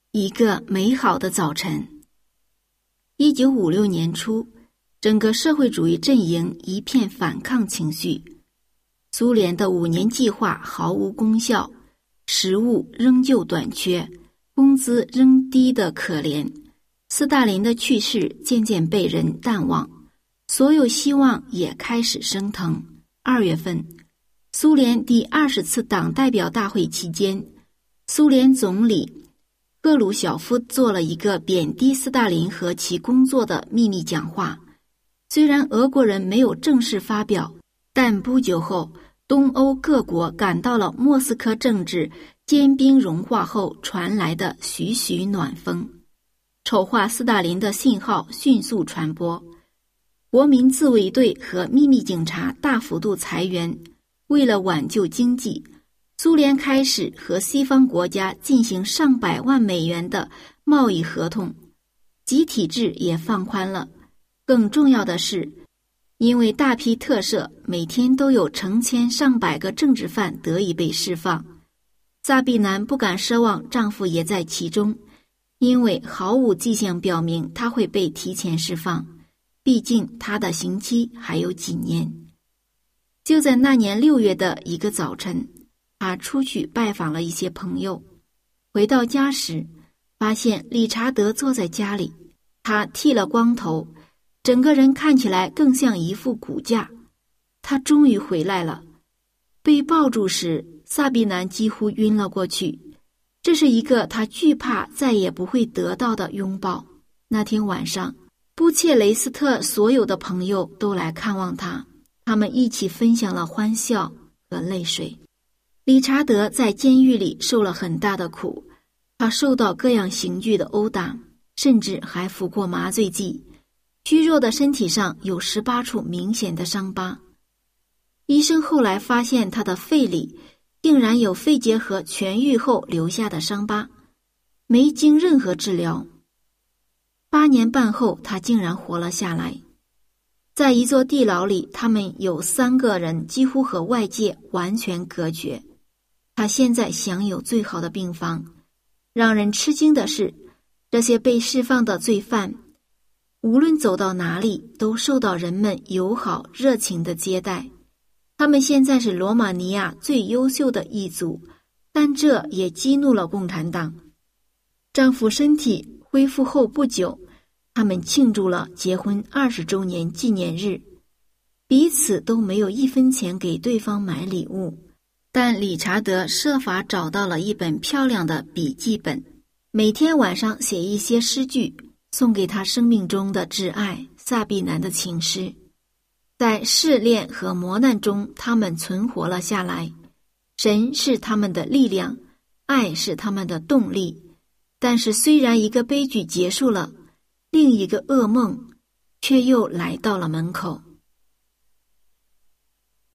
一个美好的早晨。1956年初，整个社会主义阵营一片反抗情绪。苏联的5年计划毫无功效，食物仍旧短缺，工资仍低得可怜。斯大林的去世渐渐被人淡忘，所有希望也开始升腾。2月份，苏联第20次党代表大会期间，苏联总理赫鲁晓夫做了一个贬低斯大林和其工作的秘密讲话。虽然俄国人没有正式发表，但不久后，东欧各国感到了莫斯科政治坚冰融化后传来的徐徐暖风。丑化斯大林的信号迅速传播，国民自卫队和秘密警察大幅度裁员。为了挽救经济，苏联开始和西方国家进行上百万美元的贸易合同，集体制也放宽了。更重要的是，因为大批特赦，每天都有成千上百个政治犯得以被释放。萨碧南不敢奢望丈夫也在其中，因为毫无迹象表明他会被提前释放，毕竟他的刑期还有几年。就在那年6月的一个早晨，他出去拜访了一些朋友。回到家时，发现理查德坐在家里，他剃了光头，整个人看起来更像一副骨架。他终于回来了。被抱住时，萨碧南几乎晕了过去。这是一个他惧怕再也不会得到的拥抱。那天晚上，布切雷斯特所有的朋友都来看望他，他们一起分享了欢笑和泪水。理查德在监狱里受了很大的苦，他受到各样刑具的殴打，甚至还服过麻醉剂。虚弱的身体上有18处明显的伤疤。医生后来发现他的肺里竟然有肺结核痊愈后留下的伤疤，没经任何治疗。8年半后，他竟然活了下来。在一座地牢里，他们有3个人几乎和外界完全隔绝。他现在享有最好的病房。让人吃惊的是，这些被释放的罪犯无论走到哪里都受到人们友好热情的接待。他们现在是罗马尼亚最优秀的一族，但这也激怒了共产党。丈夫身体恢复后不久，他们庆祝了结婚20周年纪念日，彼此都没有1分钱给对方买礼物。但理查德设法找到了一本漂亮的笔记本，每天晚上写一些诗句，送给他生命中的挚爱萨碧南的情诗。在试炼和磨难中，他们存活了下来。神是他们的力量，爱是他们的动力。但是虽然一个悲剧结束了，另一个噩梦却又来到了门口。